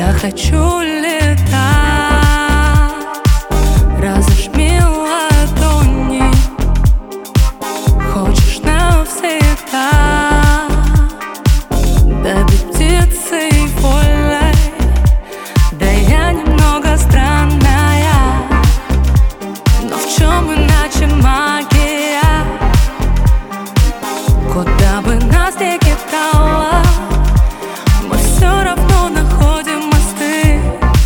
Я хочу летать, разожми ладони. Хочешь навсегда, да быть птицей вольной. Да я немного странная, но в чем иначе магия? Куда бы нас ни кидало, мы все равно находим мосты.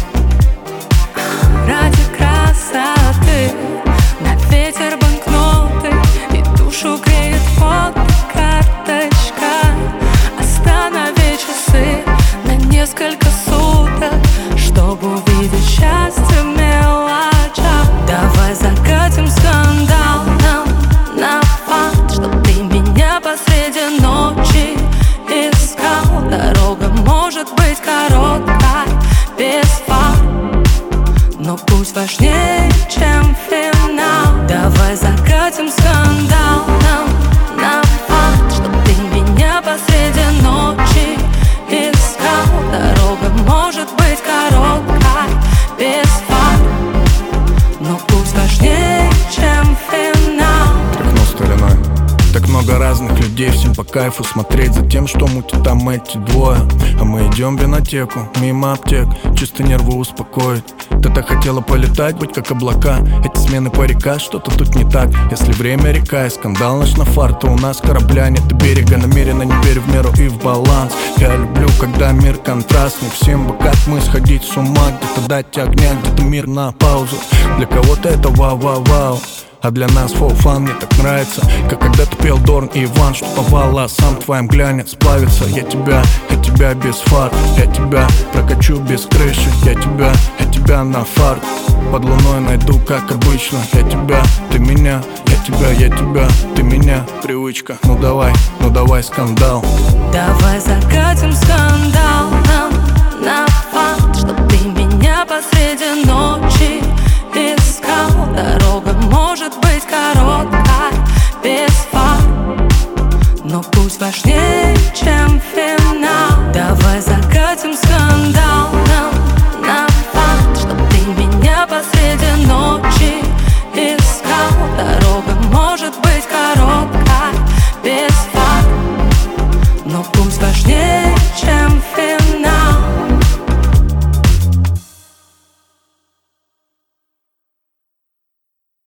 Ради красоты на ветер банкноты, и душу греет фотокарточка. Останови часы на несколько суток, чтобы увидеть счастье в мелочах. Давай закатим скандал нам на факт, чтоб ты меня посреди ночи искал. Дорога может быть короткой, без фар, но путь важнее, чем финал. Давай закатим скандал нам на факт, чтоб ты меня посреди ночи искал. Дорога может быть короткой, без фар, но путь важнее, чем финал. Тряхну стариной. Так много разных людей, всем по кайфу смотреть за тем, что мутят там эти двое. А мы идем в винотеку, мимо аптек, чисто нервы успокоить. Ты так хотела полетать, быть как облака. Эти смены по река, что-то тут не так. Если время река и скандал наш на фар, то у нас корабля нет и берега. Намеренно не верю в меру и в баланс. Я люблю, когда мир контрастный. Всем бы как мы сходить с ума, где-то дать огня, где-то мир на паузу. Для кого-то это вау-вау-вау, а для нас фан, мне так нравится. Как когда-то пел Дорн и Иван, что по волосам твоим глянец плавится. Я тебя без фар, я тебя прокачу без крыши. Я тебя на фарт под луной найду, как обычно. Я тебя, ты меня, я тебя, ты меня. Привычка, ну давай скандал. Давай закатим скандал.